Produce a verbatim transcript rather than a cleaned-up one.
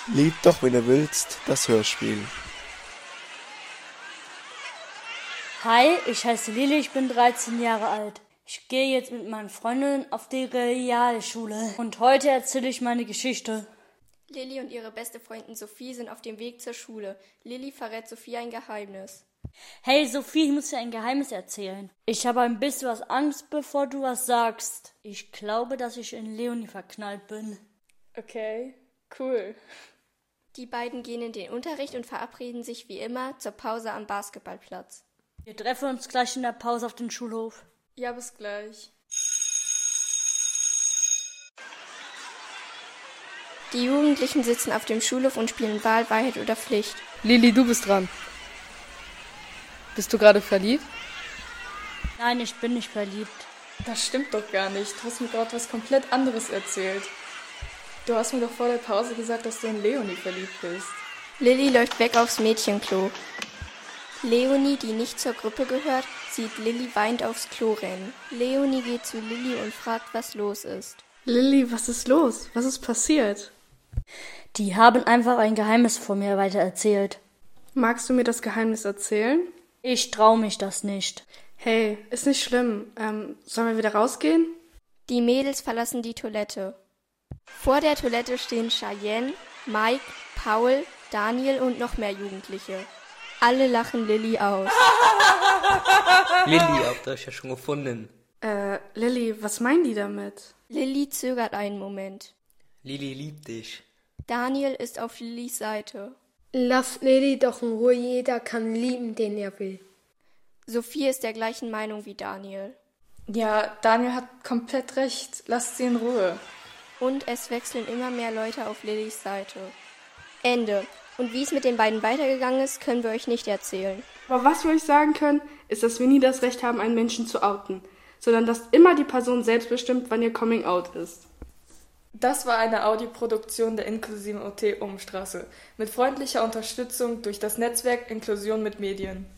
Lieb doch, wenn du willst, das Hörspiel. Hi, ich heiße Lili, ich bin dreizehn Jahre alt. Ich gehe jetzt mit meinen Freundinnen auf die Realschule und heute erzähle ich meine Geschichte. Lili und ihre beste Freundin Sophie sind auf dem Weg zur Schule. Lili verrät Sophie ein Geheimnis. Hey Sophie, ich muss dir ein Geheimnis erzählen. Ich habe ein bisschen was Angst, bevor du was sagst. Ich glaube, dass ich in Leonie verknallt bin. Okay, cool. Die beiden gehen in den Unterricht und verabreden sich wie immer zur Pause am Basketballplatz. Wir treffen uns gleich in der Pause auf dem Schulhof. Ja, bis gleich. Die Jugendlichen sitzen auf dem Schulhof und spielen Wahl, Wahrheit oder Pflicht. Lili, du bist dran. Bist du gerade verliebt? Nein, ich bin nicht verliebt. Das stimmt doch gar nicht. Du hast mir gerade was komplett anderes erzählt. Du hast mir doch vor der Pause gesagt, dass du in Leonie verliebt bist. Lili läuft weg aufs Mädchenklo. Leonie, die nicht zur Gruppe gehört, sieht Lili weinend aufs Klo rennen. Leonie geht zu Lili und fragt, was los ist. Lili, was ist los? Was ist passiert? Die haben einfach ein Geheimnis vor mir weitererzählt. Magst du mir das Geheimnis erzählen? Ich trau mich das nicht. Hey, ist nicht schlimm. Ähm, sollen wir wieder rausgehen? Die Mädels verlassen die Toilette. Vor der Toilette stehen Cheyenne, Mike, Paul, Daniel und noch mehr Jugendliche. Alle lachen Lili aus. Lili, habt ihr euch ja schon gefunden. Äh, Lili, was meinen die damit? Lili zögert einen Moment. Lili liebt dich. Daniel ist auf Lilis Seite. Lass Lili doch in Ruhe, jeder kann lieben, den er will. Sophie ist der gleichen Meinung wie Daniel. Ja, Daniel hat komplett recht. Lasst sie in Ruhe. Und es wechseln immer mehr Leute auf Lilis Seite. Ende. Und wie es mit den beiden weitergegangen ist, können wir euch nicht erzählen. Aber was wir euch sagen können, ist, dass wir nie das Recht haben, einen Menschen zu outen, sondern dass immer die Person selbst bestimmt, wann ihr Coming Out ist. Das war eine Audioproduktion der inklusiven O T Umstraße mit freundlicher Unterstützung durch das Netzwerk Inklusion mit Medien.